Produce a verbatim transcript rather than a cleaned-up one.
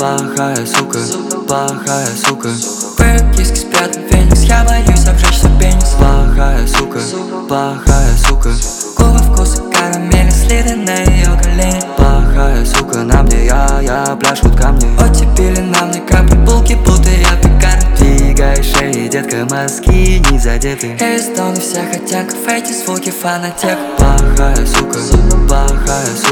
плохая сука, плохая сука. Прыг, киски спят, феникс, я боюсь обжечься пенис. Плохая сука, плохая сука. Губы вкуса карамели, следы на ее колени. Плохая сука, на мне я, я пляшут камни. Оттепели на мне капли, булки, будто я пекарь. Двигай шеи, детка, мозги не задеты. Я из дома, все хотят в эти звуки фанатек. Плохая сука, плохая сука.